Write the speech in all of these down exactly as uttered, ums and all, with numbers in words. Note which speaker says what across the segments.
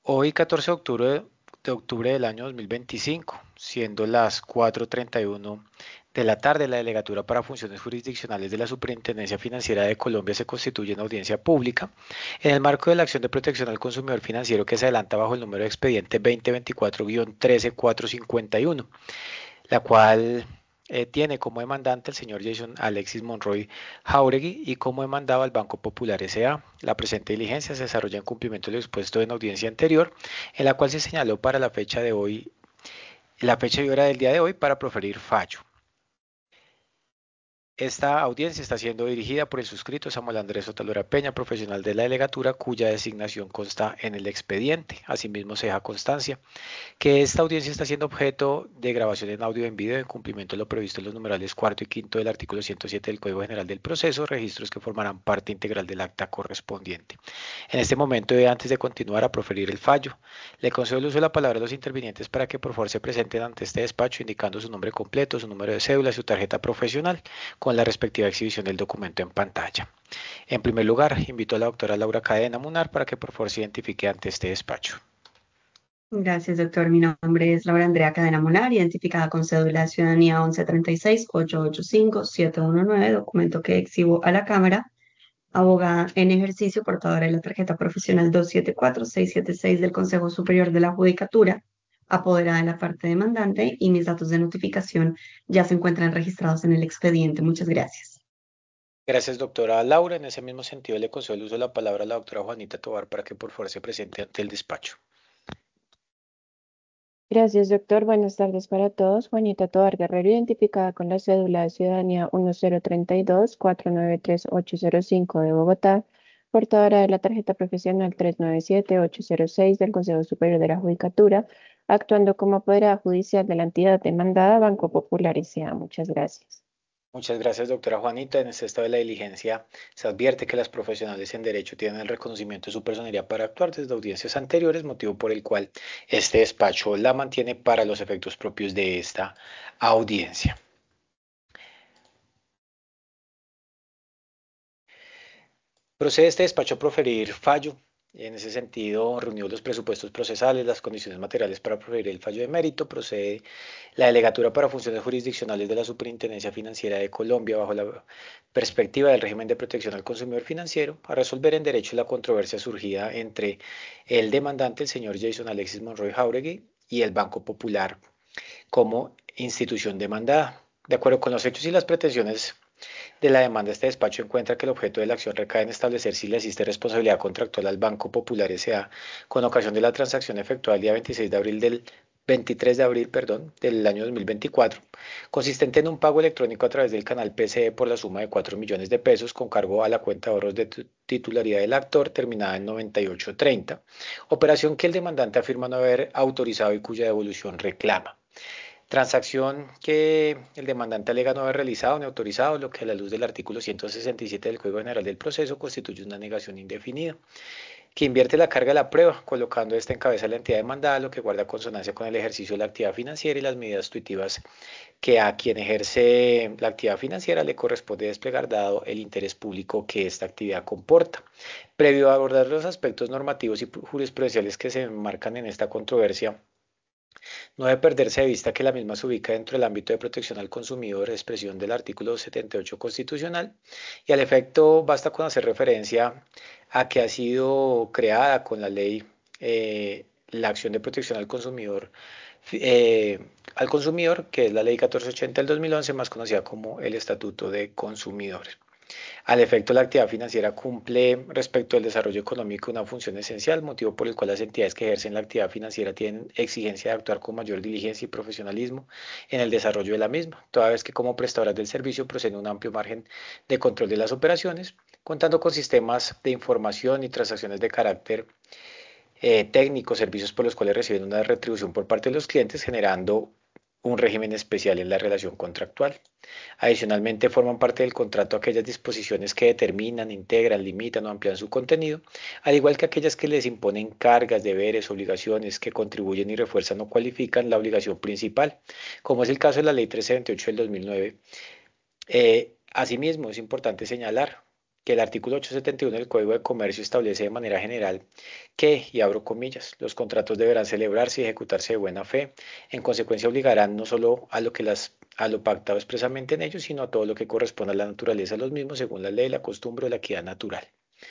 Speaker 1: Hoy, catorce de octubre, de octubre del año dos mil veinticinco, siendo las cuatro y treinta y uno de la tarde, la Delegatura para Funciones Jurisdiccionales de la Superintendencia Financiera de Colombia se constituye en audiencia pública en el marco de la acción de protección al consumidor financiero que se adelanta bajo el número de expediente dos mil veinticuatro guión trece mil cuatrocientos cincuenta y uno, la cual eh, tiene como demandante al señor Jason Alexis Monroy Jauregui y como demandado al Banco Popular S A. La presente diligencia se desarrolla en cumplimiento de lo expuesto en audiencia anterior, en la cual se señaló para la fecha de hoy, la fecha y hora del día de hoy para proferir fallo. Esta audiencia está siendo dirigida por el suscrito Samuel Andrés Otalora Peña, profesional de la delegatura, cuya designación consta en el expediente. Asimismo, se deja constancia que esta audiencia está siendo objeto de grabación en audio y en video en cumplimiento de lo previsto en los numerales cuarto y quinto del artículo ciento siete del Código General del Proceso, registros que formarán parte integral del acta correspondiente. En este momento, y antes de continuar a proferir el fallo, le concedo el uso de la palabra a los intervinientes para que por favor se presenten ante este despacho indicando su nombre completo, su número de cédula y su tarjeta profesional con la respectiva exhibición del documento en pantalla. En primer lugar, invito a la doctora Laura Cadena Munar para que por favor se identifique ante este despacho.
Speaker 2: Gracias, doctor. Mi nombre es Laura Andrea Cadena Molar, identificada con cédula de ciudadanía once treinta y seis, ochocientos ochenta y cinco, setecientos diecinueve, documento que exhibo a la Cámara. Abogada en ejercicio, portadora de la tarjeta profesional dos siete cuatro seis siete seis del Consejo Superior de la Judicatura, apoderada de la parte demandante, y mis datos de notificación ya se encuentran registrados en el expediente. Muchas gracias.
Speaker 1: Gracias, doctora Laura. En ese mismo sentido, le concedo el uso de la palabra a la doctora Juanita Tovar para que por favor se presente ante el despacho.
Speaker 3: Gracias, doctor. Buenas tardes para todos. Juanita Tovar Guerrero, identificada con la cédula de ciudadanía uno cero tres dos, cuatro nueve tres ocho cero cinco de Bogotá, portadora de la tarjeta profesional tres nueve siete ocho cero seis del Consejo Superior de la Judicatura, actuando como apoderada judicial de la entidad demandada Banco Popular S A. Muchas gracias.
Speaker 1: Muchas gracias, doctora Juanita. En este estado de la diligencia se advierte que las profesionales en derecho tienen el reconocimiento de su personería para actuar desde audiencias anteriores, motivo por el cual este despacho la mantiene para los efectos propios de esta audiencia. Procede este despacho a proferir fallo. En ese sentido, reunidos los presupuestos procesales, las condiciones materiales para proferir el fallo de mérito, procede la Delegatura para Funciones Jurisdiccionales de la Superintendencia Financiera de Colombia, bajo la perspectiva del régimen de protección al consumidor financiero, a resolver en derecho la controversia surgida entre el demandante, el señor Jason Alexis Monroy Jauregui, y el Banco Popular como institución demandada. De acuerdo con los hechos y las pretensiones de la demanda, este despacho encuentra que el objeto de la acción recae en establecer si le existe responsabilidad contractual al Banco Popular S A con ocasión de la transacción efectuada el día veintiséis de abril del veintitrés de abril, perdón, del año dos mil veinticuatro, consistente en un pago electrónico a través del canal P C E por la suma de cuatro millones de pesos con cargo a la cuenta de ahorros de titularidad del actor terminada en noventa y ocho treinta, operación que el demandante afirma no haber autorizado y cuya devolución reclama. Transacción que el demandante alega no haber realizado ni autorizado, lo que a la luz del artículo ciento sesenta y siete del Código General del Proceso constituye una negación indefinida, que invierte la carga de la prueba, colocando esta en cabeza de la entidad demandada, lo que guarda consonancia con el ejercicio de la actividad financiera y las medidas tuitivas que a quien ejerce la actividad financiera le corresponde desplegar dado el interés público que esta actividad comporta. Previo a abordar los aspectos normativos y jurisprudenciales que se enmarcan en esta controversia, no debe perderse de vista que la misma se ubica dentro del ámbito de protección al consumidor, expresión del artículo setenta y ocho constitucional, y al efecto basta con hacer referencia a que ha sido creada con la ley eh, la acción de protección al consumidor, eh, al consumidor, que es la ley catorce ochenta del dos mil once, más conocida como el Estatuto de Consumidores. Al efecto, la actividad financiera cumple respecto al desarrollo económico una función esencial, motivo por el cual las entidades que ejercen la actividad financiera tienen exigencia de actuar con mayor diligencia y profesionalismo en el desarrollo de la misma, toda vez que como prestadoras del servicio procede un amplio margen de control de las operaciones, contando con sistemas de información y transacciones de carácter eh, técnico, servicios por los cuales reciben una retribución por parte de los clientes, generando un régimen especial en la relación contractual. Adicionalmente, forman parte del contrato aquellas disposiciones que determinan, integran, limitan o amplían su contenido, al igual que aquellas que les imponen cargas, deberes, obligaciones que contribuyen y refuerzan o cualifican la obligación principal, como es el caso de la Ley trescientos veintiocho del dos mil nueve. Eh, asimismo, es importante señalar que el artículo ochocientos setenta y uno del Código de Comercio establece de manera general que, y abro comillas, los contratos deberán celebrarse y ejecutarse de buena fe. En consecuencia, obligarán no solo a lo que las a lo pactado expresamente en ellos, sino a todo lo que corresponda a la naturaleza de los mismos, según la ley, la costumbre o la equidad natural.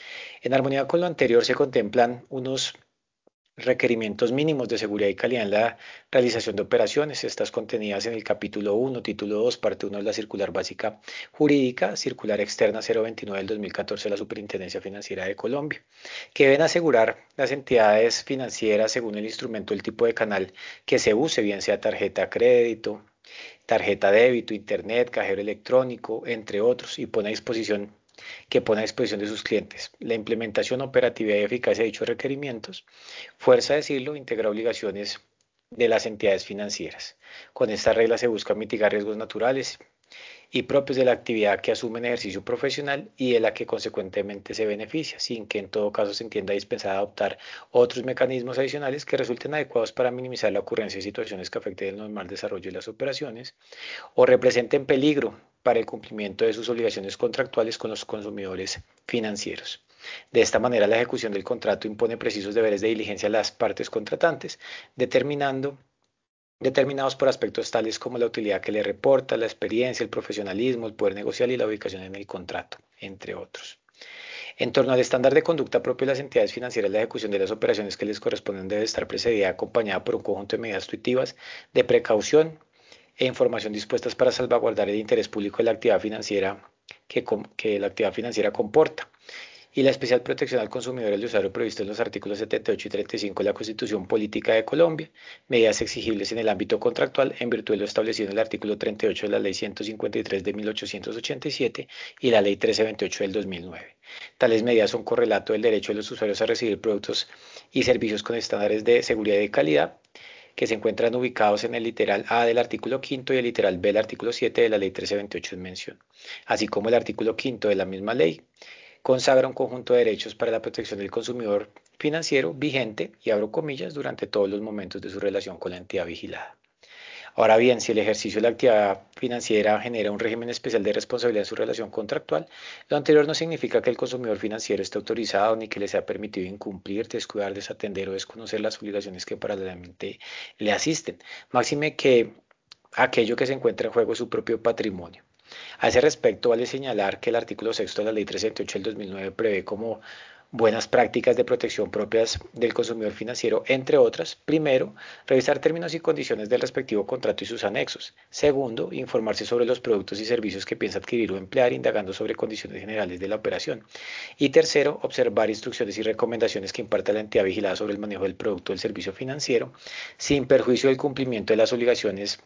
Speaker 1: En armonía con lo anterior, se contemplan unos requerimientos mínimos de seguridad y calidad en la realización de operaciones, estas contenidas en el capítulo uno, título dos, parte uno de la circular básica jurídica, circular externa cero veintinueve del dos mil catorce de la Superintendencia Financiera de Colombia, que deben asegurar las entidades financieras según el instrumento, el tipo de canal que se use, bien sea tarjeta crédito, tarjeta débito, internet, cajero electrónico, entre otros, y pone a disposición que pone a disposición de sus clientes. La implementación, operatividad y eficacia de dichos requerimientos, fuerza a decirlo, integra obligaciones de las entidades financieras. Con esta regla se busca mitigar riesgos naturales y propios de la actividad que asume en ejercicio profesional y de la que consecuentemente se beneficia, sin que en todo caso se entienda dispensada adoptar otros mecanismos adicionales que resulten adecuados para minimizar la ocurrencia de situaciones que afecten el normal desarrollo de las operaciones o representen peligro para el cumplimiento de sus obligaciones contractuales con los consumidores financieros. De esta manera, la ejecución del contrato impone precisos deberes de diligencia a las partes contratantes, determinando determinados por aspectos tales como la utilidad que le reporta, la experiencia, el profesionalismo, el poder negociar y la ubicación en el contrato, entre otros. En torno al estándar de conducta propio de las entidades financieras, la ejecución de las operaciones que les corresponden debe estar precedida y acompañada por un conjunto de medidas intuitivas de precaución e información dispuestas para salvaguardar el interés público de la actividad financiera que, que la actividad financiera comporta y la especial protección al consumidor y al usuario previsto en los artículos setenta y ocho y treinta y cinco de la Constitución Política de Colombia, medidas exigibles en el ámbito contractual en virtud de lo establecido en el artículo treinta y ocho de la Ley ciento cincuenta y tres de mil ochocientos ochenta y siete y la Ley trece veintiocho del dos mil nueve. Tales medidas son correlato del derecho de los usuarios a recibir productos y servicios con estándares de seguridad y de calidad, que se encuentran ubicados en el literal A del artículo quinto y el literal B del artículo siete de la Ley trece veintiocho en mención, así como el artículo quinto de la misma ley consagra un conjunto de derechos para la protección del consumidor financiero vigente, y abro comillas, durante todos los momentos de su relación con la entidad vigilada. Ahora bien, si el ejercicio de la actividad financiera genera un régimen especial de responsabilidad en su relación contractual, lo anterior no significa que el consumidor financiero esté autorizado ni que le sea permitido incumplir, descuidar, desatender o desconocer las obligaciones que paralelamente le asisten, máxime que aquello que se encuentra en juego es su propio patrimonio. A ese respecto, vale señalar que el artículo sexto de la Ley trescientos ocho del dos mil nueve prevé como buenas prácticas de protección propias del consumidor financiero, entre otras: primero, revisar términos y condiciones del respectivo contrato y sus anexos; segundo, informarse sobre los productos y servicios que piensa adquirir o emplear, indagando sobre condiciones generales de la operación; y tercero, observar instrucciones y recomendaciones que imparta la entidad vigilada sobre el manejo del producto o del servicio financiero, sin perjuicio del cumplimiento de las obligaciones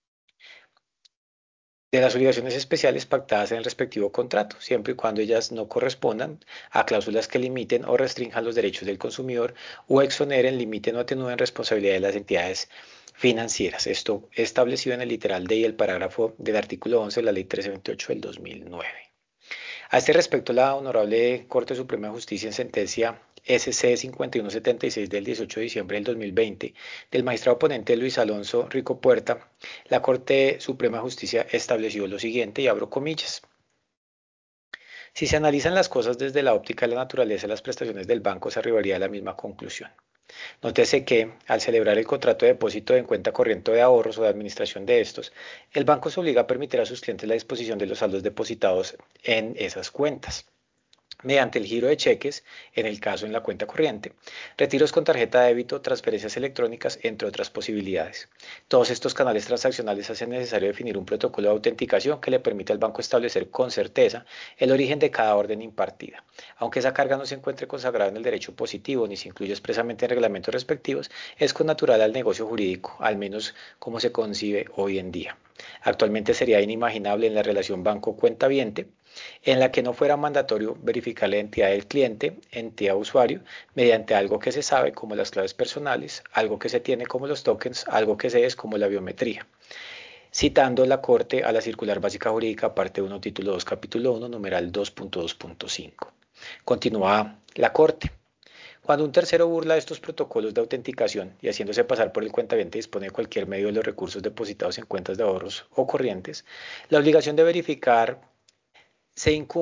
Speaker 1: de las obligaciones especiales pactadas en el respectivo contrato, siempre y cuando ellas no correspondan a cláusulas que limiten o restrinjan los derechos del consumidor o exoneren, limiten o atenúen responsabilidad de las entidades financieras. Esto establecido en el literal D y el parágrafo del artículo once de la Ley trescientos veintiocho del dos mil nueve. A este respecto, la Honorable Corte Suprema de Justicia, en sentencia S C cincuenta y uno setenta y seis del dieciocho de diciembre del dos mil veinte, del magistrado ponente Luis Alonso Rico Puerta, la Corte Suprema de Justicia estableció lo siguiente, y abro comillas: si se analizan las cosas desde la óptica de la naturaleza de las prestaciones del banco, se arribaría a la misma conclusión. Nótese que, al celebrar el contrato de depósito en cuenta corriente de ahorros o de administración de estos, el banco se obliga a permitir a sus clientes la disposición de los saldos depositados en esas cuentas, mediante el giro de cheques, en el caso en la cuenta corriente, retiros con tarjeta de débito, transferencias electrónicas, entre otras posibilidades. Todos estos canales transaccionales hacen necesario definir un protocolo de autenticación que le permita al banco establecer con certeza el origen de cada orden impartida. Aunque esa carga no se encuentre consagrada en el derecho positivo ni se incluye expresamente en reglamentos respectivos, es connatural al negocio jurídico, al menos como se concibe hoy en día. Actualmente sería inimaginable en la relación banco-cuentaviente en la que no fuera mandatorio verificar la identidad del cliente, entidad usuario, mediante algo que se sabe como las claves personales, algo que se tiene como los tokens, algo que se es como la biometría. Citando la Corte a la Circular Básica Jurídica, parte uno, título dos, capítulo uno, numeral dos punto dos punto cinco. Continúa la Corte. Cuando un tercero burla estos protocolos de autenticación y, haciéndose pasar por el cuentaviente, dispone de cualquier medio de los recursos depositados en cuentas de ahorros o corrientes, la obligación de verificar se incumple,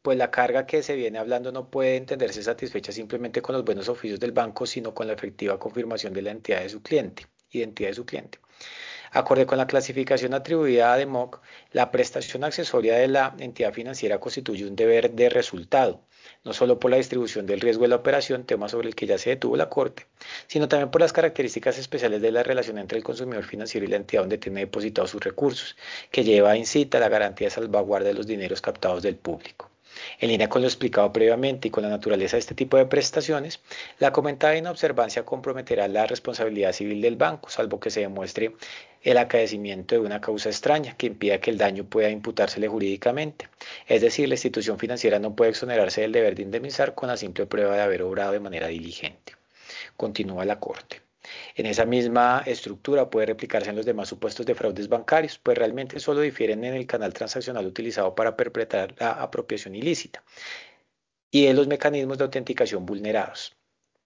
Speaker 1: pues la carga que se viene hablando no puede entenderse satisfecha simplemente con los buenos oficios del banco, sino con la efectiva confirmación de la entidad de su cliente, identidad de su cliente. Acorde con la clasificación atribuida a D E M O C, la prestación accesoria de la entidad financiera constituye un deber de resultado, no solo por la distribución del riesgo de la operación, tema sobre el que ya se detuvo la Corte, sino también por las características especiales de la relación entre el consumidor financiero y la entidad donde tiene depositados sus recursos, que lleva incita la garantía de salvaguarda de los dineros captados del público. En línea con lo explicado previamente y con la naturaleza de este tipo de prestaciones, la comentada inobservancia comprometerá la responsabilidad civil del banco, salvo que se demuestre el acaecimiento de una causa extraña que impida que el daño pueda imputársele jurídicamente. Es decir, la institución financiera no puede exonerarse del deber de indemnizar con la simple prueba de haber obrado de manera diligente. Continúa la Corte. En esa misma estructura puede replicarse en los demás supuestos de fraudes bancarios, pues realmente solo difieren en el canal transaccional utilizado para perpetrar la apropiación ilícita y en los mecanismos de autenticación vulnerados.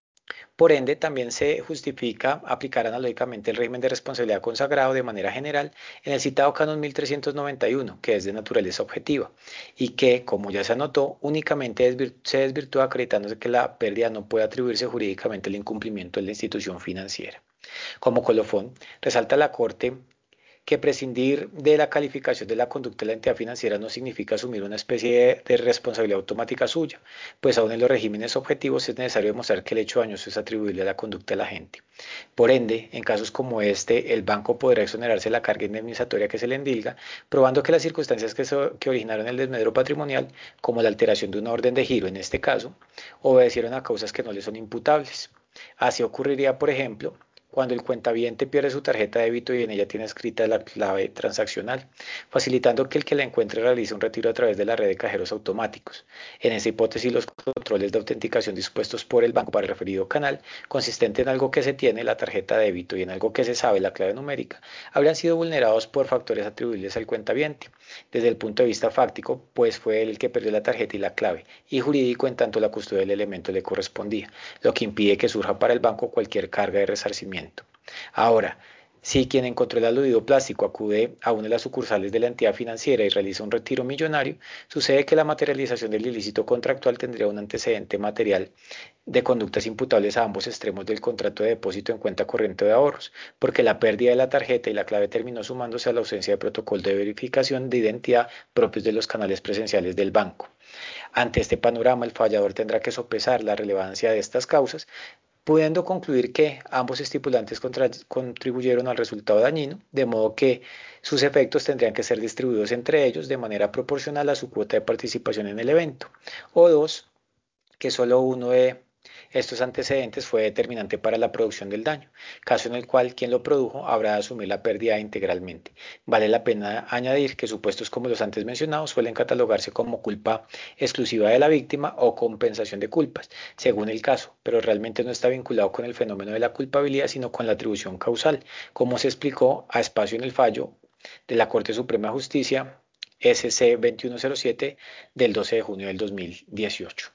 Speaker 1: Por ende, también se justifica aplicar analógicamente el régimen de responsabilidad consagrado de manera general en el citado Canon mil trescientos noventa y uno, que es de naturaleza objetiva, y que, como ya se anotó, únicamente se desvirtúa acreditándose que la pérdida no puede atribuirse jurídicamente al incumplimiento de la institución financiera. Como colofón, resalta la Corte que prescindir de la calificación de la conducta de la entidad financiera no significa asumir una especie de, de responsabilidad automática suya, pues aún en los regímenes objetivos es necesario demostrar que el hecho dañoso es atribuible a la conducta de la gente. Por ende, en casos como este, el banco podrá exonerarse de la carga indemnizatoria que se le endilga, probando que las circunstancias que, so, que originaron el desmedro patrimonial, como la alteración de una orden de giro en este caso, obedecieron a causas que no le son imputables. Así ocurriría, por ejemplo, cuando el cuentaviente pierde su tarjeta de débito y en ella tiene escrita la clave transaccional, facilitando que el que la encuentre realice un retiro a través de la red de cajeros automáticos. En esa hipótesis, los controles de autenticación dispuestos por el banco para el referido canal, consistente en algo que se tiene, la tarjeta de débito, y en algo que se sabe, la clave numérica, habrían sido vulnerados por factores atribuibles al cuentaviente, desde el punto de vista fáctico, pues fue él el que perdió la tarjeta y la clave, y jurídico en tanto la custodia del elemento le correspondía, lo que impide que surja para el banco cualquier carga de resarcimiento. Ahora, si quien encontró el aludido plástico acude a una de las sucursales de la entidad financiera y realiza un retiro millonario, sucede que la materialización del ilícito contractual tendría un antecedente material de conductas imputables a ambos extremos del contrato de depósito en cuenta corriente de ahorros, porque la pérdida de la tarjeta y la clave terminó sumándose a la ausencia de protocolo de verificación de identidad propios de los canales presenciales del banco. Ante este panorama, el fallador tendrá que sopesar la relevancia de estas causas, pudiendo concluir que ambos estipulantes contra, contribuyeron al resultado dañino, de modo que sus efectos tendrían que ser distribuidos entre ellos de manera proporcional a su cuota de participación en el evento. O dos, que solo uno de estos antecedentes fue determinante para la producción del daño, caso en el cual quien lo produjo habrá de asumir la pérdida integralmente. Vale la pena añadir que supuestos como los antes mencionados suelen catalogarse como culpa exclusiva de la víctima o compensación de culpas, según el caso, pero realmente no está vinculado con el fenómeno de la culpabilidad, sino con la atribución causal, como se explicó a espacio en el fallo de la Corte Suprema de Justicia S C veintiuno cero siete del doce de junio del dos mil dieciocho.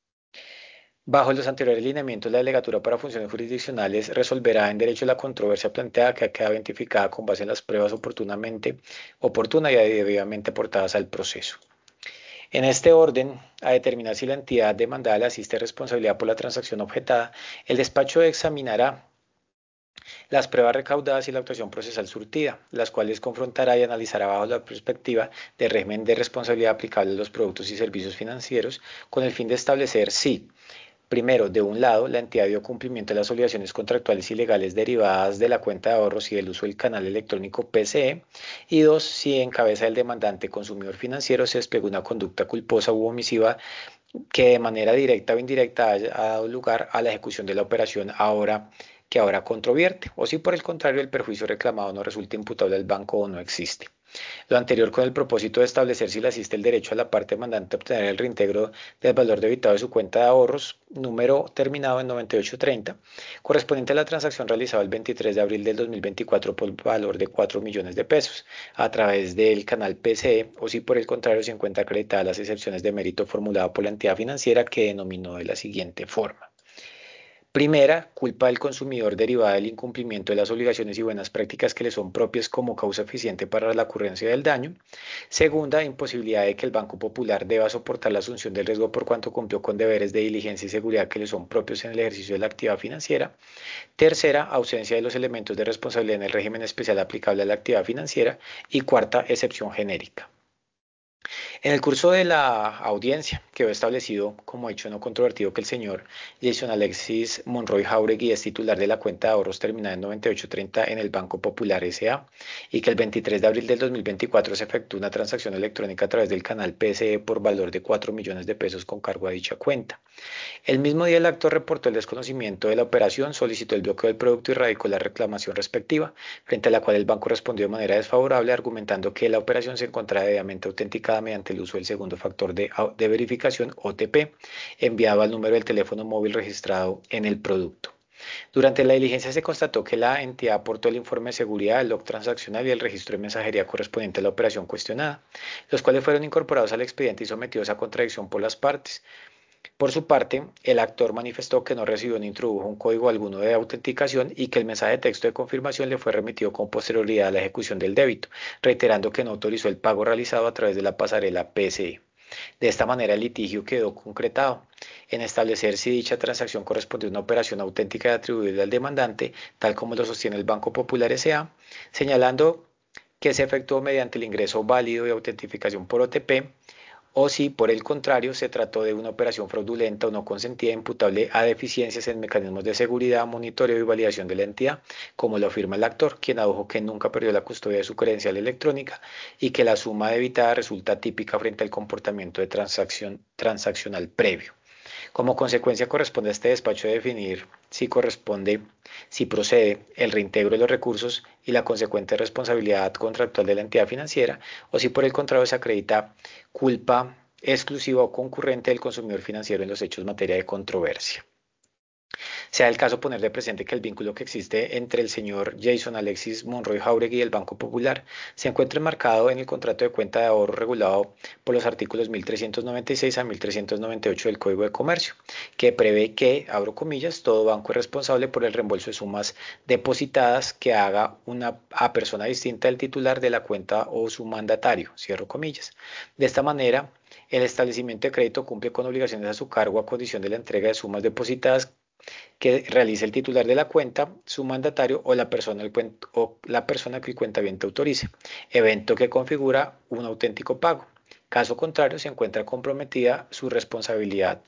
Speaker 1: Bajo los anteriores lineamientos, la delegatura para funciones jurisdiccionales resolverá en derecho la controversia planteada que ha quedado identificada con base en las pruebas oportunamente oportunas y debidamente aportadas al proceso. En este orden, a determinar si la entidad demandada le asiste responsabilidad por la transacción objetada, el despacho examinará las pruebas recaudadas y la actuación procesal surtida, las cuales confrontará y analizará bajo la perspectiva del régimen de responsabilidad aplicable a los productos y servicios financieros, con el fin de establecer si primero, de un lado, la entidad dio cumplimiento a las obligaciones contractuales y legales derivadas de la cuenta de ahorros y del uso del canal electrónico P C E, y dos, si en cabeza del demandante consumidor financiero se desplegó una conducta culposa u omisiva que de manera directa o indirecta haya dado lugar a la ejecución de la operación ahora que ahora controvierte, o si por el contrario el perjuicio reclamado no resulta imputable al banco o no existe. Lo anterior con el propósito de establecer si le asiste el derecho a la parte demandante a obtener el reintegro del valor debitado de su cuenta de ahorros, número terminado en noventa y ocho treinta, correspondiente a la transacción realizada el veintitrés de abril del dos mil veinticuatro por valor de cuatro millones de pesos a través del canal P C E, o si por el contrario se encuentra acreditada las excepciones de mérito formulado por la entidad financiera que denominó de la siguiente forma. Primera, culpa del consumidor derivada del incumplimiento de las obligaciones y buenas prácticas que le son propias como causa eficiente para la ocurrencia del daño. Segunda, imposibilidad de que el Banco Popular deba soportar la asunción del riesgo por cuanto cumplió con deberes de diligencia y seguridad que le son propios en el ejercicio de la actividad financiera. Tercera, ausencia de los elementos de responsabilidad en el régimen especial aplicable a la actividad financiera. Y cuarta, excepción genérica. En el curso de la audiencia quedó establecido como hecho no controvertido que el señor Jason Alexis Monroy Jauregui es titular de la cuenta de ahorros terminada en noventa y ocho treinta en el Banco Popular S A y que el veintitrés de abril del dos mil veinticuatro se efectuó una transacción electrónica a través del canal P S E por valor de cuatro millones de pesos con cargo a dicha cuenta. El mismo día el actor reportó el desconocimiento de la operación, solicitó el bloqueo del producto y radicó la reclamación respectiva, frente a la cual el banco respondió de manera desfavorable, argumentando que la operación se encontraba debidamente autenticada mediante el uso del segundo factor de, de verificación O T P, enviado al número del teléfono móvil registrado en el producto. Durante la diligencia se constató que la entidad aportó el informe de seguridad, el log transaccional y el registro de mensajería correspondiente a la operación cuestionada, los cuales fueron incorporados al expediente y sometidos a contradicción por las partes. Por su parte, el actor manifestó que no recibió ni introdujo un código alguno de autenticación y que el mensaje de texto de confirmación le fue remitido con posterioridad a la ejecución del débito, reiterando que no autorizó el pago realizado a través de la pasarela P S E. De esta manera, el litigio quedó concretado en establecer si dicha transacción corresponde a una operación auténtica y atribuible al demandante, tal como lo sostiene el Banco Popular S A, señalando que se efectuó mediante el ingreso válido de autentificación por O T P, o si por el contrario se trató de una operación fraudulenta o no consentida imputable a deficiencias en mecanismos de seguridad, monitoreo y validación de la entidad, como lo afirma el actor, quien adujo que nunca perdió la custodia de su credencial electrónica y que la suma debitada resulta típica frente al comportamiento de transacción transaccional previo. Como consecuencia, corresponde a este despacho definir si corresponde, si procede el reintegro de los recursos y la consecuente responsabilidad contractual de la entidad financiera, o si por el contrario se acredita culpa exclusiva o concurrente del consumidor financiero en los hechos en materia de controversia. Sea el caso poner de presente que el vínculo que existe entre el señor Jason Alexis Monroy Jauregui y el Banco Popular se encuentra enmarcado en el contrato de cuenta de ahorro regulado por los artículos mil trescientos noventa y seis a mil trescientos noventa y ocho del Código de Comercio, que prevé que, abro comillas, todo banco es responsable por el reembolso de sumas depositadas que haga una a persona distinta del titular de la cuenta o su mandatario, cierro comillas. De esta manera, el establecimiento de crédito cumple con obligaciones a su cargo a condición de la entrega de sumas depositadas que realice el titular de la cuenta, su mandatario o la persona, o la persona que el cuentaviente autorice, evento que configura un auténtico pago. Caso contrario, se encuentra comprometida su responsabilidad.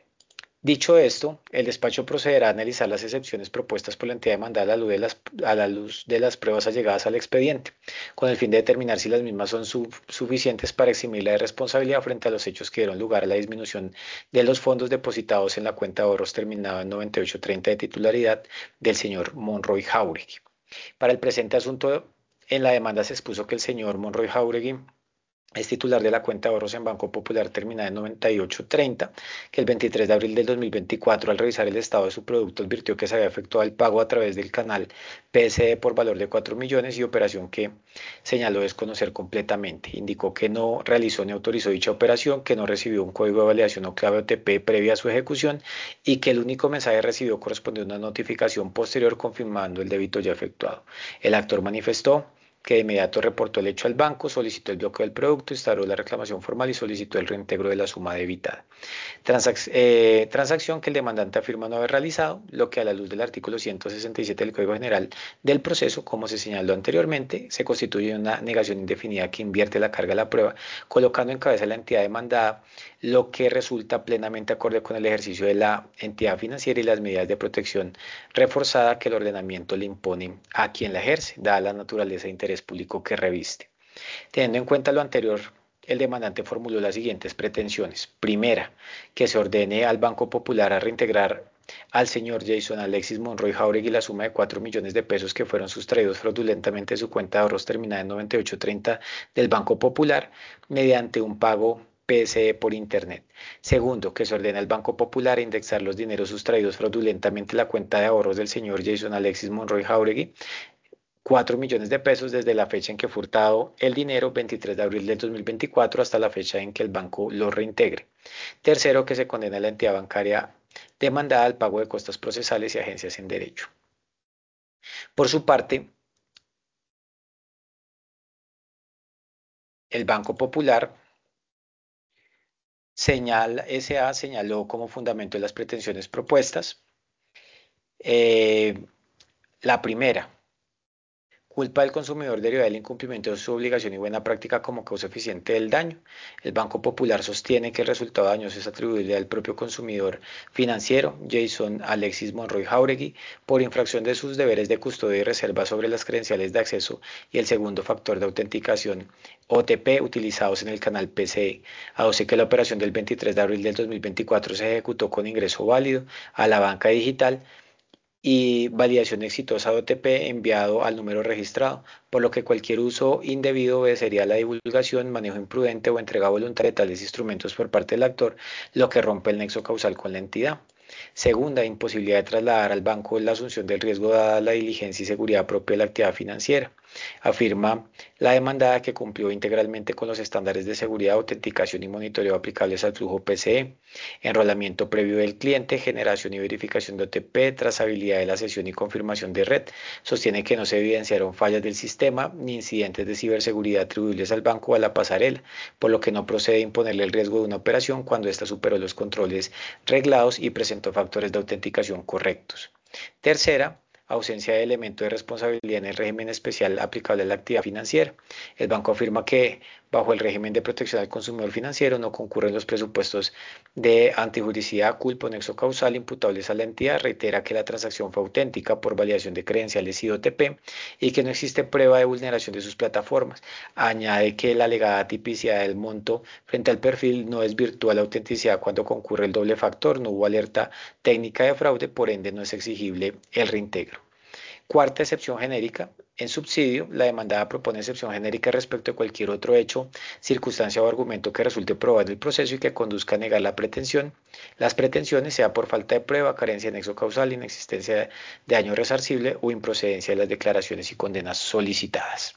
Speaker 1: Dicho esto, el despacho procederá a analizar las excepciones propuestas por la entidad demandada a la luz de las, a la luz de las pruebas allegadas al expediente, con el fin de determinar si las mismas son su, suficientes para eximirla de responsabilidad frente a los hechos que dieron lugar a la disminución de los fondos depositados en la cuenta de ahorros terminada en noventa y ocho treinta de titularidad del señor Monroy Jauregui. Para el presente asunto, en la demanda se expuso que el señor Monroy Jauregui es titular de la cuenta de ahorros en Banco Popular terminada en noventa y ocho treinta, que el veintitrés de abril del dos mil veinticuatro, al revisar el estado de su producto, advirtió que se había efectuado el pago a través del canal P S E por valor de cuatro millones y operación que señaló desconocer completamente. Indicó que no realizó ni autorizó dicha operación, que no recibió un código de validación o clave O T P previa a su ejecución y que el único mensaje recibido correspondió a una notificación posterior confirmando el débito ya efectuado. El actor manifestó que de inmediato reportó el hecho al banco, solicitó el bloqueo del producto, instauró la reclamación formal y solicitó el reintegro de la suma debitada. Transac eh, transacción que el demandante afirma no haber realizado, lo que a la luz del artículo ciento sesenta y siete del Código General del Proceso, como se señaló anteriormente, se constituye una negación indefinida que invierte la carga de la prueba, colocando en cabeza de la entidad demandada, lo que resulta plenamente acorde con el ejercicio de la entidad financiera y las medidas de protección reforzada que el ordenamiento le impone a quien la ejerce, dada la naturaleza de interés público que reviste. Teniendo en cuenta lo anterior, el demandante formuló las siguientes pretensiones. Primera, que se ordene al Banco Popular a reintegrar al señor Jason Alexis Monroy Jauregui la suma de cuatro millones de pesos que fueron sustraídos fraudulentamente de su cuenta de ahorros terminada en noventa y ocho treinta del Banco Popular mediante un pago P S E por Internet. Segundo, que se ordene al Banco Popular a indexar los dineros sustraídos fraudulentamente en la cuenta de ahorros del señor Jason Alexis Monroy Jauregui cuatro millones de pesos desde la fecha en que fue hurtado el dinero, veintitrés de abril del dos mil veinticuatro, hasta la fecha en que el banco lo reintegre. Tercero, que se condena a la entidad bancaria demandada al pago de costas procesales y agencias en derecho. Por su parte, el Banco Popular señala, S A señaló como fundamento de las pretensiones propuestas eh, la primera, culpa del consumidor derivada del incumplimiento de su obligación y buena práctica como causa eficiente del daño. El Banco Popular sostiene que el resultado dañoso es atribuible al propio consumidor financiero, Jason Alexis Monroy Jauregui, por infracción de sus deberes de custodia y reserva sobre las credenciales de acceso y el segundo factor de autenticación O T P utilizados en el canal P C E. Aduce que la operación del veintitrés de abril del dos mil veinticuatro se ejecutó con ingreso válido a la banca digital y validación exitosa de O T P enviado al número registrado, por lo que cualquier uso indebido obedecería a la divulgación, manejo imprudente o entrega voluntaria de tales instrumentos por parte del actor, lo que rompe el nexo causal con la entidad. Segunda, imposibilidad de trasladar al banco la asunción del riesgo dada la diligencia y seguridad propia de la actividad financiera. Afirma la demandada que cumplió integralmente con los estándares de seguridad, autenticación y monitoreo aplicables al flujo P C E, enrolamiento previo del cliente, generación y verificación de O T P, trazabilidad de la sesión y confirmación de red. Sostiene que no se evidenciaron fallas del sistema ni incidentes de ciberseguridad atribuibles al banco o a la pasarela, por lo que no procede imponerle el riesgo de una operación cuando ésta superó los controles reglados y presentó factores de autenticación correctos. Tercera, ausencia de elemento de responsabilidad en el régimen especial aplicable a la actividad financiera. El banco afirma que bajo el régimen de protección al consumidor financiero no concurren los presupuestos de antijuricidad, culpa o nexo causal imputables a la entidad. Reitera que la transacción fue auténtica por validación de credenciales y O T P y que no existe prueba de vulneración de sus plataformas. Añade que la alegada tipicidad del monto frente al perfil no desvirtúa la autenticidad cuando concurre el doble factor, no hubo alerta técnica de fraude, por ende no es exigible el reintegro. Cuarta excepción genérica. En subsidio, la demandada propone excepción genérica respecto a cualquier otro hecho, circunstancia o argumento que resulte probado en el proceso y que conduzca a negar la pretensión. Las pretensiones, sea por falta de prueba, carencia de nexo causal, inexistencia de daño resarcible o improcedencia de las declaraciones y condenas solicitadas.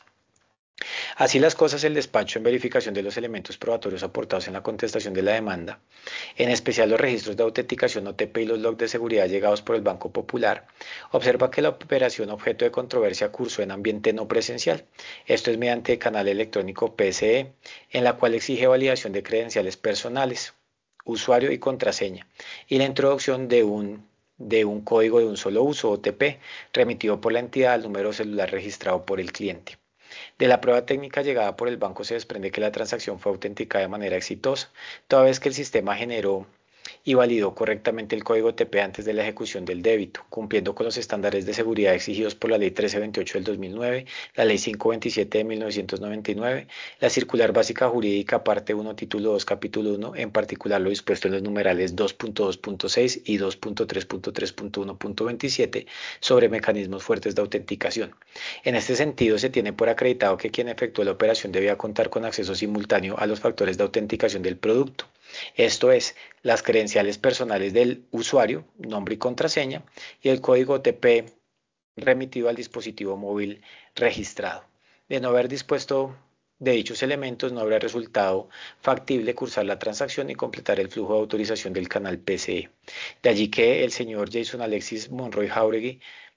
Speaker 1: Así las cosas, el despacho, en verificación de los elementos probatorios aportados en la contestación de la demanda, en especial los registros de autenticación O T P y los logs de seguridad llegados por el Banco Popular, observa que la operación objeto de controversia cursó en ambiente no presencial, esto es mediante canal electrónico P C E, en la cual exige validación de credenciales personales, usuario y contraseña, y la introducción de un de un código de un solo uso, O T P, remitido por la entidad al número celular registrado por el cliente. De la prueba técnica llegada por el banco se desprende que la transacción fue autenticada de manera exitosa, toda vez que el sistema generó y validó correctamente el código O T P antes de la ejecución del débito, cumpliendo con los estándares de seguridad exigidos por la Ley trece veintiocho del dos mil nueve, la Ley quinientos veintisiete de mil novecientos noventa y nueve, la Circular Básica Jurídica Parte uno, Título dos, Capítulo uno, en particular lo dispuesto en los numerales dos punto dos punto seis y dos punto tres punto tres punto uno punto veintisiete sobre mecanismos fuertes de autenticación. En este sentido, se tiene por acreditado que quien efectuó la operación debía contar con acceso simultáneo a los factores de autenticación del producto. Esto es, las credenciales personales del usuario, nombre y contraseña, y el código O T P remitido al dispositivo móvil registrado. De no haber dispuesto de dichos elementos, no habría resultado factible cursar la transacción y completar el flujo de autorización del canal P C E. De allí que el señor Jason Alexis Monroy Jauregui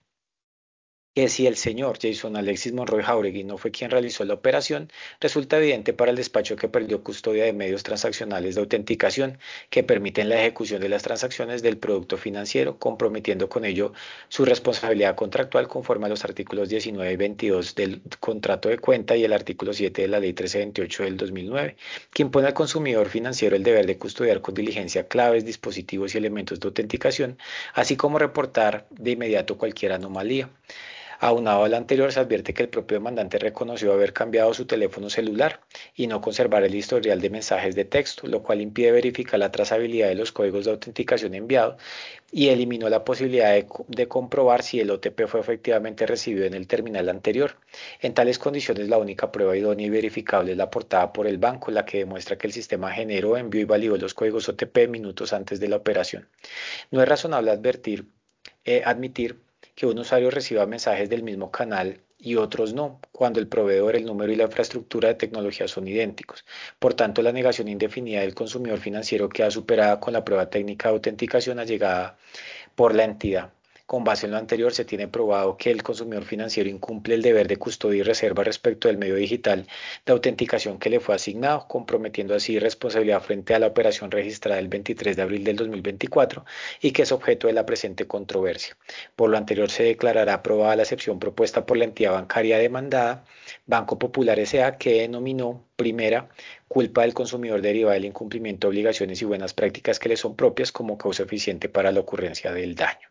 Speaker 1: que si el señor Jason Alexis Monroy Jauregui no fue quien realizó la operación, resulta evidente para el despacho que perdió custodia de medios transaccionales de autenticación que permiten la ejecución de las transacciones del producto financiero, comprometiendo con ello su responsabilidad contractual conforme a los artículos diecinueve y veintidós del contrato de cuenta y el artículo siete de la Ley trece veintiocho del dos mil nueve, que impone al consumidor financiero el deber de custodiar con diligencia claves, dispositivos y elementos de autenticación, así como reportar de inmediato cualquier anomalía. Aunado al anterior, se advierte que el propio demandante reconoció haber cambiado su teléfono celular y no conservar el historial de mensajes de texto, lo cual impide verificar la trazabilidad de los códigos de autenticación enviados y eliminó la posibilidad de, de comprobar si el O T P fue efectivamente recibido en el terminal anterior. En tales condiciones, la única prueba idónea y verificable es la aportada por el banco, la que demuestra que el sistema generó, envió y validó los códigos O T P minutos antes de la operación. No es razonable advertir, eh, admitir que un usuario reciba mensajes del mismo canal y otros no, cuando el proveedor, el número y la infraestructura de tecnología son idénticos. Por tanto, la negación indefinida del consumidor financiero queda superada con la prueba técnica de autenticación allegada por la entidad. Con base en lo anterior, se tiene probado que el consumidor financiero incumple el deber de custodia y reserva respecto del medio digital de autenticación que le fue asignado, comprometiendo así responsabilidad frente a la operación registrada el veintitrés de abril del dos mil veinticuatro y que es objeto de la presente controversia. Por lo anterior, se declarará aprobada la excepción propuesta por la entidad bancaria demandada, Banco Popular S A, que denominó primera culpa del consumidor derivada del incumplimiento de obligaciones y buenas prácticas que le son propias como causa eficiente para la ocurrencia del daño.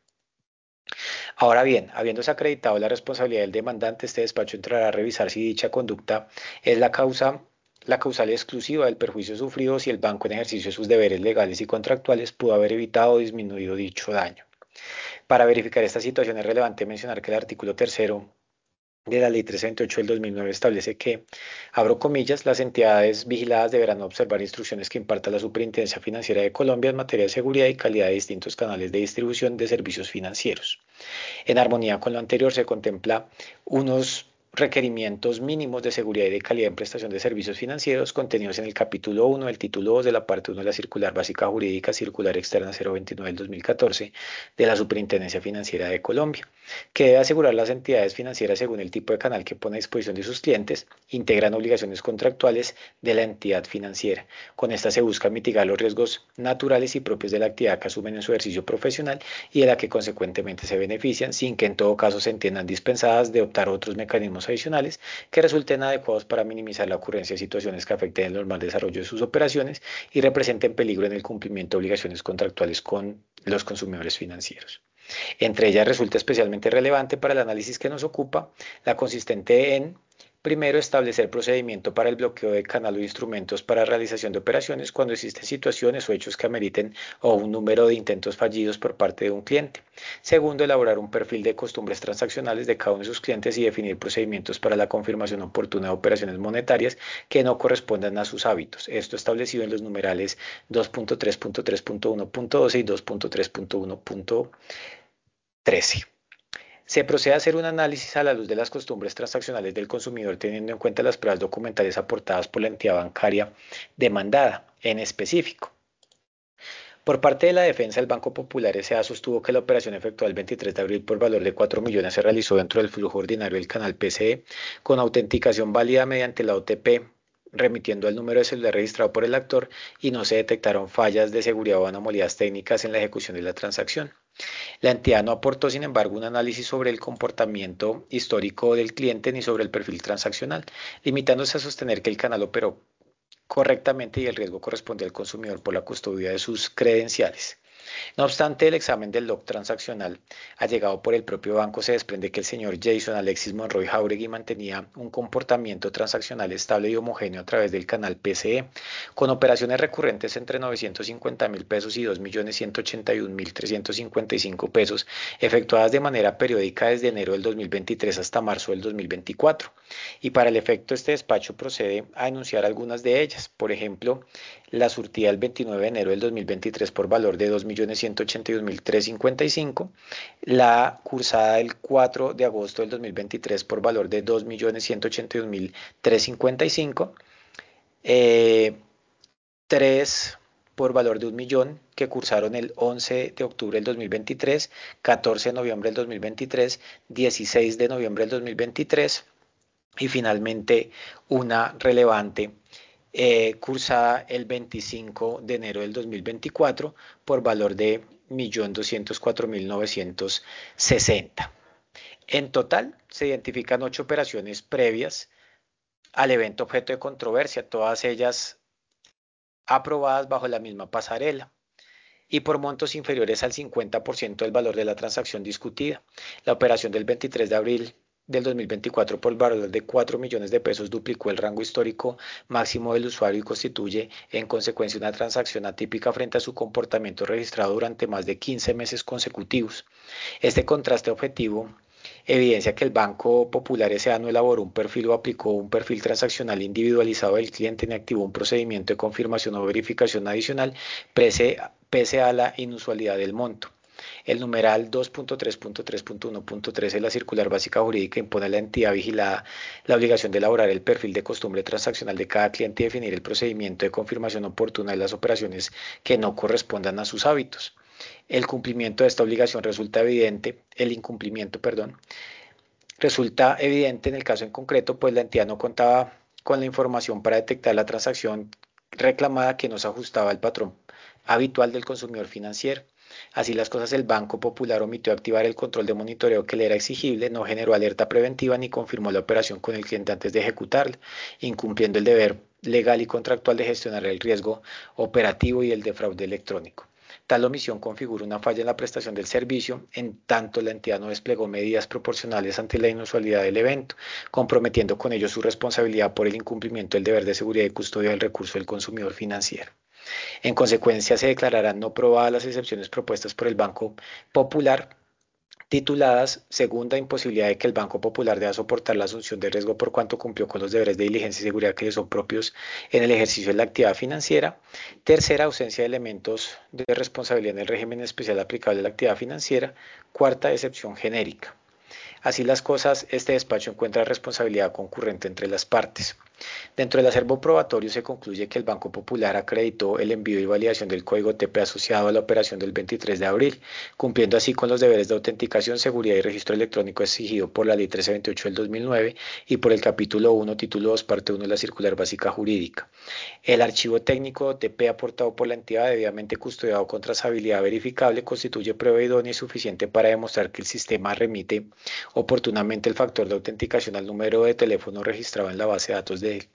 Speaker 1: Ahora bien, habiéndose acreditado la responsabilidad del demandante, este despacho entrará a revisar si dicha conducta es la causa, la causal exclusiva del perjuicio sufrido, si el banco en ejercicio de sus deberes legales y contractuales pudo haber evitado o disminuido dicho daño. Para verificar esta situación es relevante mencionar que el artículo tercero de la Ley trescientos veintiocho del dos mil nueve establece que, abro comillas, las entidades vigiladas deberán observar instrucciones que imparta la Superintendencia Financiera de Colombia en materia de seguridad y calidad de distintos canales de distribución de servicios financieros. En armonía con lo anterior, se contempla unos requerimientos mínimos de seguridad y de calidad en prestación de servicios financieros contenidos en el capítulo uno del título dos de la parte uno de la Circular Básica Jurídica Circular Externa cero veintinueve del dos mil catorce de la Superintendencia Financiera de Colombia, que debe asegurar las entidades financieras según el tipo de canal que pone a disposición de sus clientes, integran obligaciones contractuales de la entidad financiera. Con esta se busca mitigar los riesgos naturales y propios de la actividad que asumen en su ejercicio profesional y de la que consecuentemente se benefician, sin que en todo caso se entiendan dispensadas de optar otros mecanismos adicionales que resulten adecuados para minimizar la ocurrencia de situaciones que afecten el normal desarrollo de sus operaciones y representen peligro en el cumplimiento de obligaciones contractuales con los consumidores financieros. Entre ellas resulta especialmente relevante para el análisis que nos ocupa la consistente en: primero, establecer procedimiento para el bloqueo de canal o instrumentos para realización de operaciones cuando existen situaciones o hechos que ameriten o un número de intentos fallidos por parte de un cliente. Segundo, elaborar un perfil de costumbres transaccionales de cada uno de sus clientes y definir procedimientos para la confirmación oportuna de operaciones monetarias que no correspondan a sus hábitos. Esto establecido en los numerales dos punto tres punto tres punto uno punto doce y dos punto tres punto uno punto trece. Se procede a hacer un análisis a la luz de las costumbres transaccionales del consumidor, teniendo en cuenta las pruebas documentales aportadas por la entidad bancaria demandada en específico. Por parte de la defensa, el Banco Popular S A sostuvo que la operación efectuada el veintitrés de abril por valor de cuatro millones se realizó dentro del flujo ordinario del canal P C E con autenticación válida mediante la O T P, remitiendo al número de celular registrado por el actor, y no se detectaron fallas de seguridad o anomalías técnicas en la ejecución de la transacción. La entidad no aportó, sin embargo, un análisis sobre el comportamiento histórico del cliente ni sobre el perfil transaccional, limitándose a sostener que el canal operó correctamente y el riesgo corresponde al consumidor por la custodia de sus credenciales. No obstante, el examen del log transaccional allegado por el propio banco se desprende que el señor Jason Alexis Monroy Jauregui mantenía un comportamiento transaccional estable y homogéneo a través del canal P C E, con operaciones recurrentes entre novecientos cincuenta mil pesos y dos millones ciento ochenta y un mil trescientos cincuenta y cinco pesos, efectuadas de manera periódica desde enero del dos mil veintitrés hasta marzo del dos mil veinticuatro. Y para el efecto, este despacho procede a enunciar algunas de ellas. Por ejemplo, la surtida el veintinueve de enero del dos mil veintitrés por valor de dos millones ciento ochenta y dos mil trescientos cincuenta y cinco, la cursada el cuatro de agosto del dos mil veintitrés por valor de dos millones ciento ochenta y dos mil trescientos cincuenta y cinco, eh, tres por valor de un millón que cursaron el once de octubre del dos mil veintitrés, catorce de noviembre del dos mil veintitrés, dieciséis de noviembre del dos mil veintitrés y finalmente una relevante eh, cursada el veinticinco de enero del dos mil veinticuatro por valor de un millón doscientos cuatro mil novecientos sesenta. En total se identifican ocho operaciones previas al evento objeto de controversia, todas ellas aprobadas bajo la misma pasarela y por montos inferiores al cincuenta por ciento del valor de la transacción discutida. La operación del veintitrés de abril del dos mil veinticuatro por valor de cuatro millones de pesos duplicó el rango histórico máximo del usuario y constituye en consecuencia una transacción atípica frente a su comportamiento registrado durante más de quince meses consecutivos. Este contraste objetivo evidencia que el Banco Popular S A no elaboró un perfil o aplicó un perfil transaccional individualizado del cliente ni activó un procedimiento de confirmación o verificación adicional pese, pese a la inusualidad del monto. El numeral dos punto tres punto tres punto uno punto tres de la circular básica jurídica impone a la entidad vigilada la obligación de elaborar el perfil de costumbre transaccional de cada cliente y definir el procedimiento de confirmación oportuna de las operaciones que no correspondan a sus hábitos. El cumplimiento de esta obligación resulta evidente, el incumplimiento, perdón, resulta evidente en el caso en concreto, pues la entidad no contaba con la información para detectar la transacción reclamada que no se ajustaba al patrón habitual del consumidor financiero. Así las cosas, el Banco Popular omitió activar el control de monitoreo que le era exigible, no generó alerta preventiva ni confirmó la operación con el cliente antes de ejecutarla, incumpliendo el deber legal y contractual de gestionar el riesgo operativo y el de fraude electrónico. Tal omisión configura una falla en la prestación del servicio, en tanto la entidad no desplegó medidas proporcionales ante la inusualidad del evento, comprometiendo con ello su responsabilidad por el incumplimiento del deber de seguridad y custodia del recurso del consumidor financiero. En consecuencia, se declararán no probadas las excepciones propuestas por el Banco Popular, tituladas Segunda, imposibilidad de que el Banco Popular deba soportar la asunción de riesgo por cuanto cumplió con los deberes de diligencia y seguridad que le son propios en el ejercicio de la actividad financiera. Tercera, ausencia de elementos de responsabilidad en el régimen especial aplicable a la actividad financiera. Cuarta, excepción genérica. Así las cosas, este despacho encuentra responsabilidad concurrente entre las partes. Dentro del acervo probatorio se concluye que el Banco Popular acreditó el envío y validación del código T P asociado a la operación del veintitrés de abril, cumpliendo así con los deberes de autenticación, seguridad y registro electrónico exigido por la Ley trece veintiocho del dos mil nueve y por el capítulo uno, título dos, parte uno de la circular básica jurídica. El archivo técnico T P aportado por la entidad, debidamente custodiado con trazabilidad verificable, constituye prueba idónea y suficiente para demostrar que el sistema remite oportunamente el factor de autenticación al número de teléfono registrado en la base de datos de,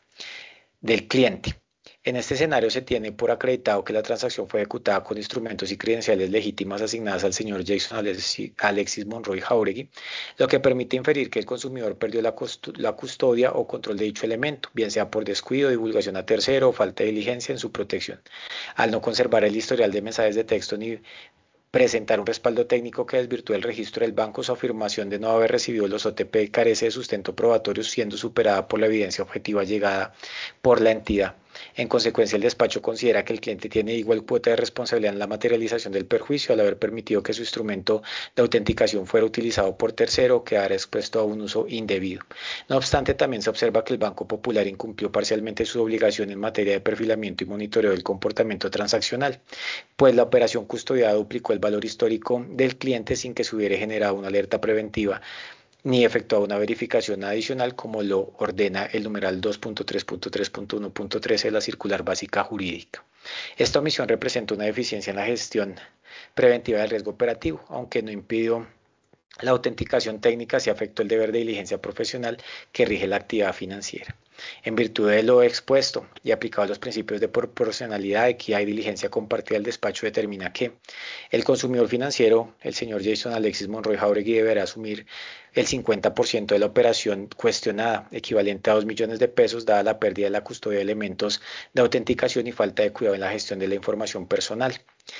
Speaker 1: del cliente. En este escenario se tiene por acreditado que la transacción fue ejecutada con instrumentos y credenciales legítimas asignadas al señor Jason Alexis Monroy Jauregui, lo que permite inferir que el consumidor perdió la, la custodia o control de dicho elemento, bien sea por descuido, divulgación a tercero o falta de diligencia en su protección, al no conservar el historial de mensajes de texto ni presentar un respaldo técnico que desvirtúe el registro del banco. Su afirmación de no haber recibido los O T P carece de sustento probatorio, siendo superada por la evidencia objetiva llegada por la entidad. En consecuencia, el despacho considera que el cliente tiene igual cuota de responsabilidad en la materialización del perjuicio al haber permitido que su instrumento de autenticación fuera utilizado por tercero o quedara expuesto a un uso indebido. No obstante, también se observa que el Banco Popular incumplió parcialmente su obligación en materia de perfilamiento y monitoreo del comportamiento transaccional, pues la operación custodiada duplicó el valor histórico del cliente sin que se hubiera generado una alerta preventiva ni efectuado una verificación adicional como lo ordena el numeral dos punto tres punto tres punto uno punto trece de la circular básica jurídica. Esta omisión representa una deficiencia en la gestión preventiva del riesgo operativo, aunque no impidió la autenticación técnica, sí afectó el deber de diligencia profesional que rige la actividad financiera. En virtud de lo expuesto y aplicado a los principios de proporcionalidad, equidad y diligencia compartida, el despacho determina que el consumidor financiero, el señor Jason Alexis Monroy Jauregui, deberá asumir el cincuenta por ciento de la operación cuestionada, equivalente a dos millones de pesos, dada la pérdida de la custodia de elementos de autenticación y falta de cuidado en la gestión de la información personal.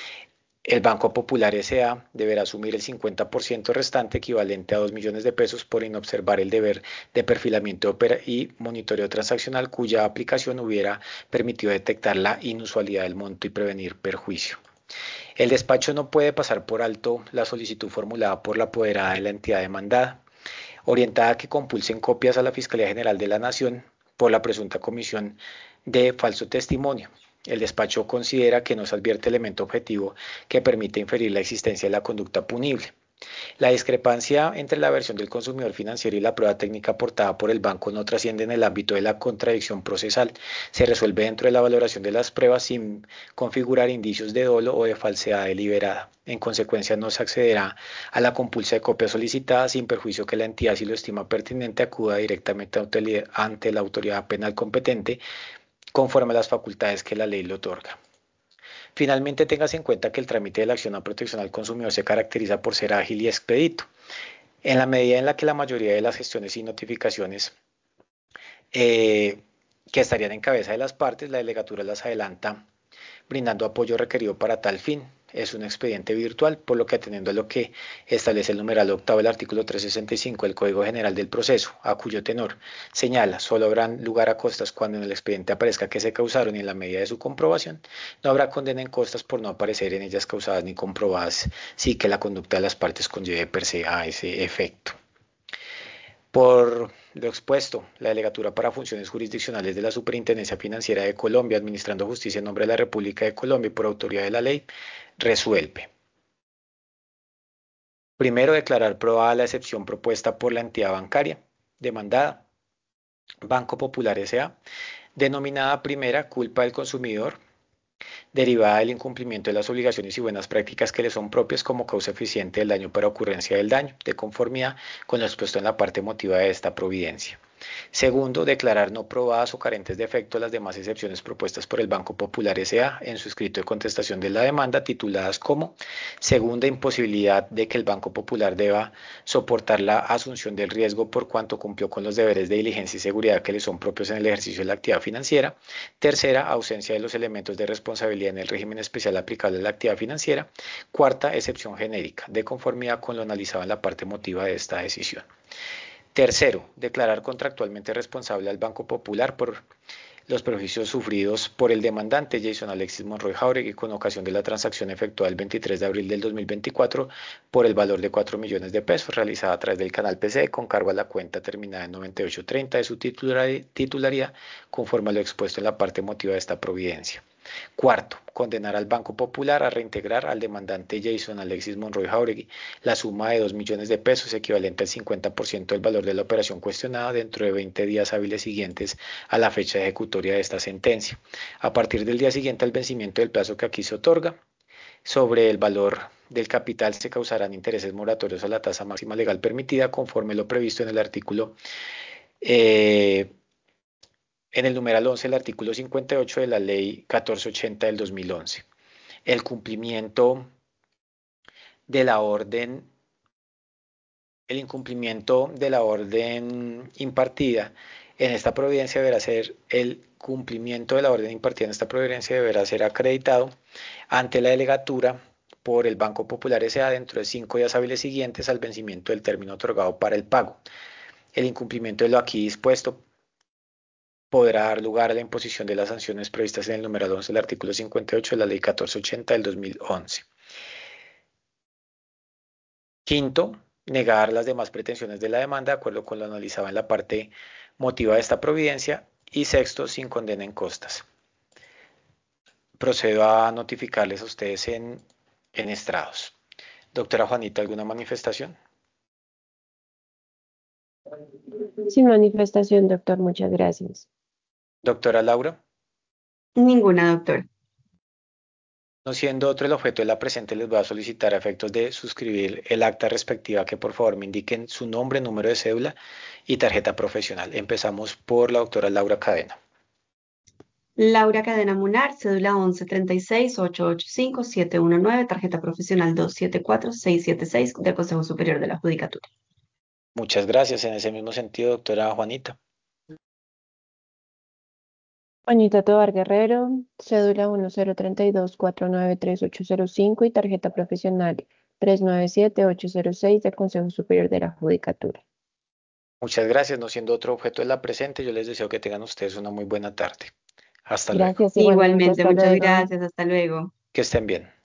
Speaker 1: El Banco Popular S A deberá asumir el cincuenta por ciento restante, equivalente a dos millones de pesos, por inobservar el deber de perfilamiento y monitoreo transaccional, cuya aplicación hubiera permitido detectar la inusualidad del monto y prevenir perjuicio. El despacho no puede pasar por alto la solicitud formulada por la apoderada de la entidad demandada, orientada a que compulsen copias a la Fiscalía General de la Nación por la presunta comisión de falso testimonio. El despacho considera que no se advierte elemento objetivo que permite inferir la existencia de la conducta punible. La discrepancia entre la versión del consumidor financiero y la prueba técnica aportada por el banco no trasciende en el ámbito de la contradicción procesal. Se resuelve dentro de la valoración de las pruebas sin configurar indicios de dolo o de falsedad deliberada. En consecuencia, no se accederá a la compulsa de copia solicitada, sin perjuicio que la entidad, si lo estima pertinente, acuda directamente ante la autoridad penal competente, conforme a las facultades que la ley le otorga. Finalmente, téngase en cuenta que el trámite de la acción a protección al consumidor se caracteriza por ser ágil y expedito. En la medida en la que la mayoría de las gestiones y notificaciones eh, que estarían en cabeza de las partes, la delegatura las adelanta, brindando apoyo requerido para tal fin. es un expediente virtual, por lo que atendiendo a lo que establece el numeral octavo del artículo trescientos sesenta y cinco del Código General del Proceso, a cuyo tenor señala, solo habrán lugar a costas cuando en el expediente aparezca que se causaron y en la medida de su comprobación, no habrá condena en costas por no aparecer en ellas causadas ni comprobadas, sí que la conducta de las partes conlleve per se a ese efecto. Por lo expuesto, la Delegatura para Funciones Jurisdiccionales de la Superintendencia Financiera de Colombia, administrando justicia en nombre de la República de Colombia y por autoridad de la ley, resuelve. Primero, declarar probada la excepción propuesta por la entidad bancaria demandada, Banco Popular S A, denominada primera culpa del consumidor, derivada del incumplimiento de las obligaciones y buenas prácticas que le son propias como causa eficiente del daño para ocurrencia del daño, de conformidad con lo expuesto en la parte motiva de esta providencia. Segundo, declarar no probadas o carentes de efecto las demás excepciones propuestas por el Banco Popular S A en su escrito de contestación de la demanda, tituladas como segunda imposibilidad de que el Banco Popular deba soportar la asunción del riesgo por cuanto cumplió con los deberes de diligencia y seguridad que le son propios en el ejercicio de la actividad financiera. Tercera, ausencia de los elementos de responsabilidad en el régimen especial aplicable a la actividad financiera. Cuarta, excepción genérica, de conformidad con lo analizado en la parte motiva de esta decisión. Tercero, declarar contractualmente responsable al Banco Popular por los perjuicios sufridos por el demandante Jason Alexis Monroy Jáuregui con ocasión de la transacción efectuada el veintitrés de abril del dos mil veinticuatro por el valor de cuatro millones de pesos realizada a través del canal P C E con cargo a la cuenta terminada en noventa y ocho treinta de su titularidad conforme a lo expuesto en la parte motiva de esta providencia. Cuarto, condenar al Banco Popular a reintegrar al demandante Jason Alexis Monroy Jáuregui la suma de dos millones de pesos equivalente al cincuenta por ciento del valor de la operación cuestionada dentro de veinte días hábiles siguientes a la fecha ejecutoria de esta sentencia. A partir del día siguiente al vencimiento del plazo que aquí se otorga, sobre el valor del capital se causarán intereses moratorios a la tasa máxima legal permitida conforme lo previsto en el artículo eh, en el numeral once del artículo cincuenta y ocho de la ley catorce ochenta del dos mil once. El cumplimiento de la orden, el incumplimiento de la orden impartida en esta providencia deberá ser, el cumplimiento de la orden impartida en esta providencia deberá ser acreditado ante la delegatura por el Banco Popular S A dentro de cinco días hábiles siguientes al vencimiento del término otorgado para el pago. El incumplimiento de lo aquí dispuesto podrá dar lugar a la imposición de las sanciones previstas en el número once del artículo cincuenta y ocho de la ley catorce ochenta del dos mil once. Quinto, negar las demás pretensiones de la demanda de acuerdo con lo analizado en la parte motiva de esta providencia. Y sexto, sin condena en costas. Procedo a notificarles a ustedes en, en estrados. Doctora Juanita, ¿alguna manifestación?
Speaker 3: Sin manifestación, doctor, muchas gracias.
Speaker 1: Doctora Laura.
Speaker 2: Ninguna, doctor.
Speaker 1: No siendo otro el objeto de la presente, les voy a solicitar a efectos de suscribir el acta respectiva que por favor me indiquen su nombre, número de cédula y tarjeta profesional. Empezamos por la doctora Laura Cadena.
Speaker 2: Laura Cadena Munar, cédula once treinta y seis, ochocientos ochenta y cinco, setecientos diecinueve, tarjeta profesional dos siete cuatro seis siete seis del Consejo Superior de la Judicatura.
Speaker 1: Muchas gracias. En ese mismo sentido, doctora Juanita.
Speaker 3: Juanita Tovar Guerrero, cédula uno cero tres dos, cuatro nueve tres, ocho cero cinco y tarjeta profesional tres nueve siete, ocho cero seis del Consejo Superior de la Judicatura.
Speaker 1: Muchas gracias. No siendo otro objeto de la presente, yo les deseo que tengan ustedes una muy buena tarde. Hasta luego.
Speaker 3: Gracias, igualmente,
Speaker 2: Igualmente,
Speaker 3: hasta
Speaker 2: muchas
Speaker 3: luego.
Speaker 2: gracias. Hasta luego.
Speaker 1: Que estén bien.